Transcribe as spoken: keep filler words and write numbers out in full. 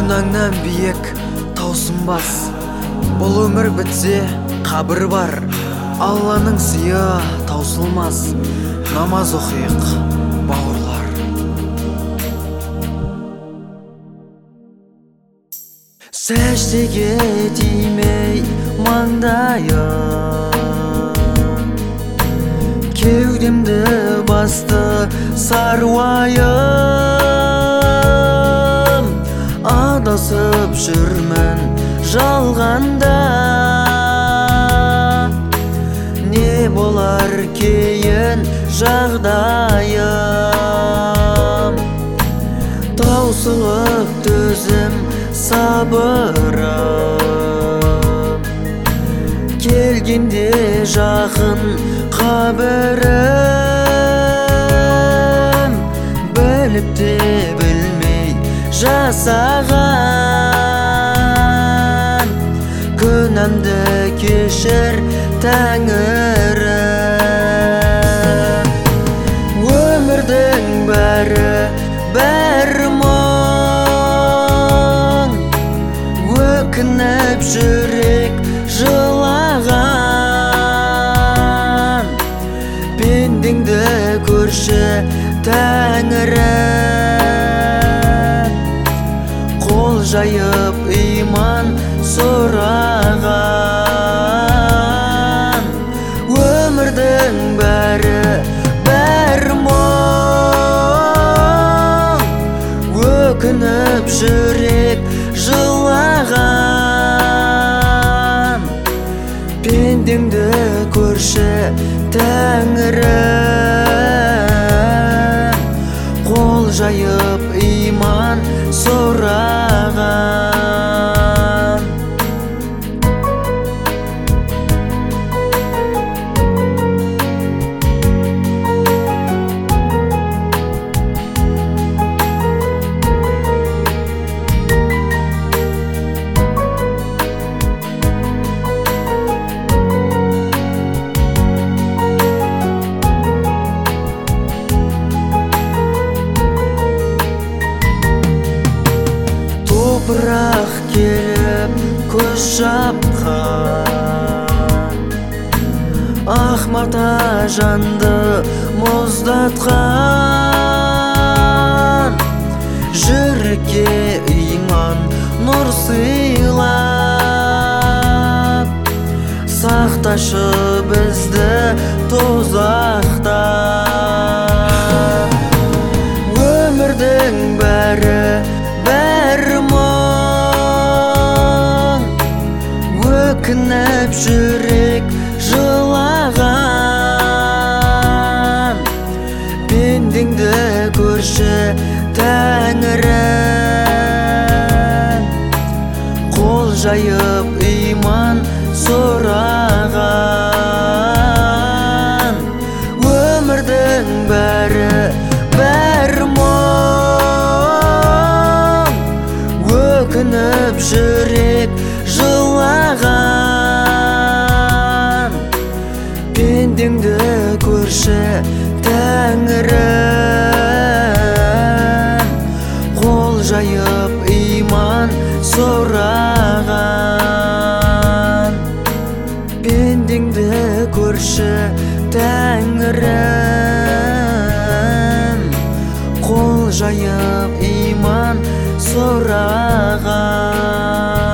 күнәңнан биек таусынбас. Бұл өмір бітсе қабір бар, Алланың сыйы таусылмас. Намаз оқиық бауырлар. Сәждеге тимей маңдайым, кеудемді басты саруайым. Адасып жүрмін жалғанда, не болар кейін жағдайым. Таусылып төзім сабырым, келгенде жақын қабірім. Біліп те білмей жасаған күнәмді кешір Тәңірім. Өмірдің бәрі бір мұң, өкініп жүрек жылаған. Пендеңді көрші Тәңірім, қол жайып иман сұраған. Өмірдің бәрі бір мұң, өкініп жүрек жылаған. Пендеңді көрші Тәңірім, қол жайып иман сұраған. Топырақ келіп көз жапқан, ақ мата жанды мұздатқан. Жүрекке иман нұр сыйлап, сақташы бізді тозақтан. Өмірдің бәрі бір мұң, өкініп жүрек жылаған. Пендеңді көрші Тәңірім, қол жайып иман сұраған. Өмірдің бәрі бір мұң, өкініп жүрек жылаған. Пендеңді көрші Тәңірім, қол жайып иман сұраған. Пендеңді көрші Тәңірім, қол жайып иман сұраған.